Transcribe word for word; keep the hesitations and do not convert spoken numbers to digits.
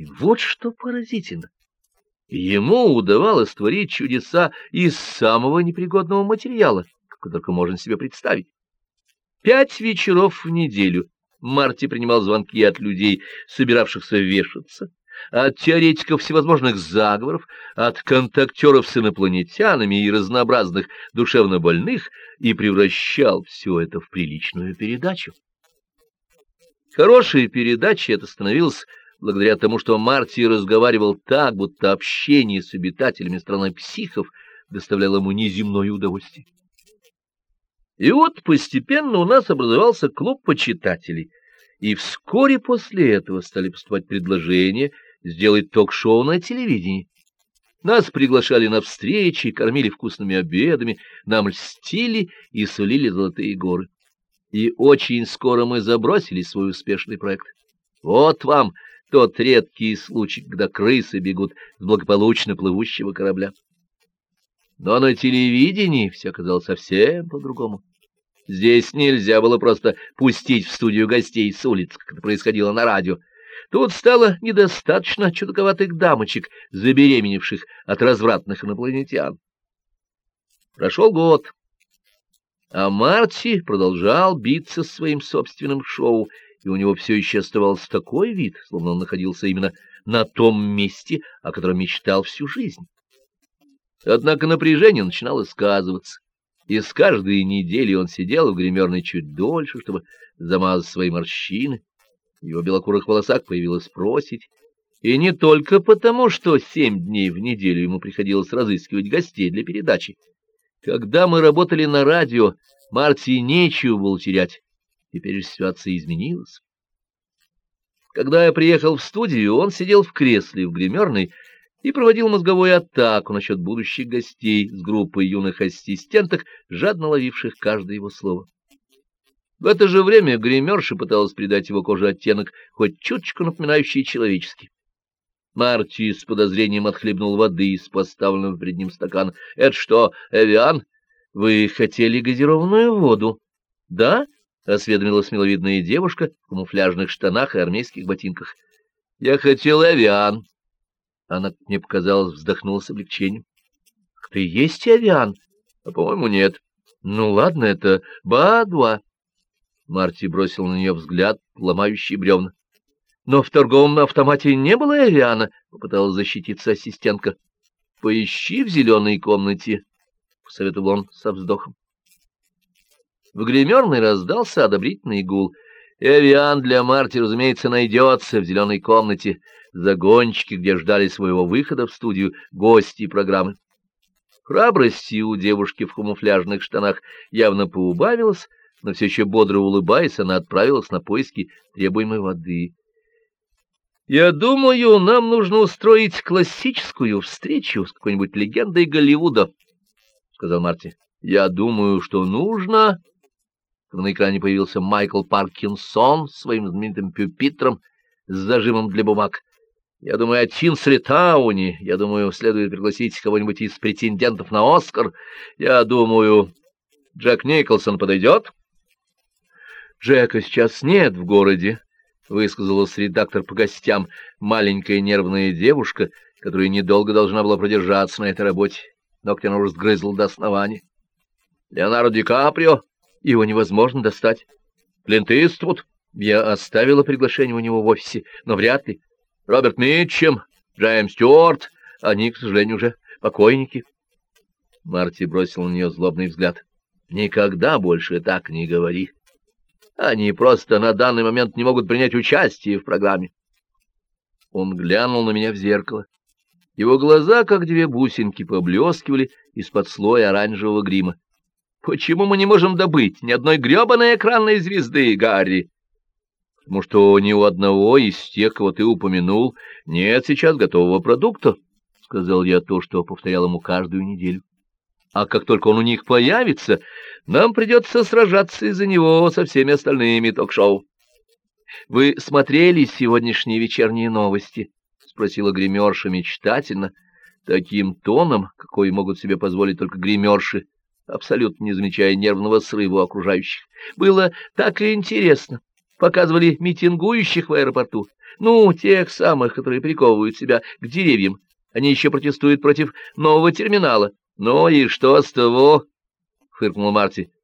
И вот что поразительно. Ему удавалось творить чудеса из самого непригодного материала, как только можно себе представить. Пять вечеров в неделю Марти принимал звонки от людей, собиравшихся вешаться, от теоретиков всевозможных заговоров, от контактеров с инопланетянами и разнообразных душевнобольных, и превращал все это в приличную передачу. Хорошей передачей это становилось благодаря тому, что Марти разговаривал так, будто общение с обитателями страны психов доставляло ему неземное удовольствие. И вот постепенно у нас образовался клуб почитателей, и вскоре после этого стали поступать предложения сделать ток-шоу на телевидении. Нас приглашали на встречи, кормили вкусными обедами, нам льстили и сулили золотые горы. И очень скоро мы забросили свой успешный проект. Вот вам тот редкий случай, когда крысы бегут с благополучно плывущего корабля. Но на телевидении все оказалось совсем по-другому. Здесь нельзя было просто пустить в студию гостей с улиц, как это происходило на радио. Тут стало недостаточно чудаковатых дамочек, забеременевших от развратных инопланетян. Прошел год, а Марти продолжал биться с своим собственным шоу, и у него все еще оставался такой вид, словно он находился именно на том месте, о котором мечтал всю жизнь. Однако напряжение начинало сказываться, и с каждой недели он сидел в гримерной чуть дольше, чтобы замазать свои морщины. В его белокурых волосах появилась проседь, и не только потому, что семь дней в неделю ему приходилось разыскивать гостей для передачи. Когда мы работали на радио, Марти нечего было терять. Теперь ситуация изменилась. Когда я приехал в студию, он сидел в кресле в гримерной и проводил мозговую атаку насчет будущих гостей с группой юных ассистенток, жадно ловивших каждое его слово. В это же время гримерша пыталась придать его коже оттенок, хоть чуточку напоминающий человеческий. Марти с подозрением отхлебнул воды из поставленного перед ним стакана. — Это что, Эвиан? Вы хотели газированную воду? — Да? — осведомилась миловидная девушка в камуфляжных штанах и армейских ботинках. — Я хотел Эвиан. Она, мне показалось, вздохнула с облегчением. — Ты есть Эвиан? — А, по-моему, нет. — Ну, ладно, это Ба-два. Марти бросил на нее взгляд, ломающий бревна. — Но в торговом автомате не было Эвиана, — попыталась защититься ассистентка. — Поищи в зеленой комнате, — посоветовал он со вздохом. В гримерной раздался одобрительный гул. Эвиан для Марти, разумеется, найдется в зеленой комнате, загончики, где ждали своего выхода в студию гости программы. Храбрости у девушки в камуфляжных штанах явно поубавилось, но все еще бодро улыбаясь, она отправилась на поиски требуемой воды. — Я думаю, нам нужно устроить классическую встречу с какой-нибудь легендой Голливуда, — сказал Марти. — Я думаю, что нужно... На экране появился Майкл Паркинсон с своим знаменитым пюпитром с зажимом для бумаг. Я думаю о Тинсли Тауне. Я думаю, следует пригласить кого-нибудь из претендентов на Оскар. Я думаю, Джек Николсон подойдет? Джека сейчас нет в городе, — высказалась редактор по гостям, маленькая нервная девушка, которая недолго должна была продержаться на этой работе. Ногти она уже сгрызла до основания. Леонардо Ди Каприо? Его невозможно достать. Клинт Иствуд? Я оставила приглашение у него в офисе, но вряд ли. Роберт Митчем, Джеймс Стюарт, они, к сожалению, уже покойники. Марти бросил на нее злобный взгляд. Никогда больше так не говори. Они просто на данный момент не могут принять участие в программе. Он глянул на меня в зеркало. Его глаза, как две бусинки, поблескивали из-под слоя оранжевого грима. Почему мы не можем добыть ни одной гребаной экранной звезды, Гарри? Потому что ни у одного из тех, кого ты упомянул, нет сейчас готового продукта, — сказал я то, что повторял ему каждую неделю. А как только он у них появится, нам придется сражаться из-за него со всеми остальными ток-шоу. — Вы смотрели сегодняшние вечерние новости? — спросила гримерша мечтательно, таким тоном, какой могут себе позволить только гримерши, абсолютно не замечая нервного срыва окружающих. Было так и интересно. Показывали митингующих в аэропорту. Ну, тех самых, которые приковывают себя к деревьям. Они еще протестуют против нового терминала. Ну и что с того? — фыркнул Марти.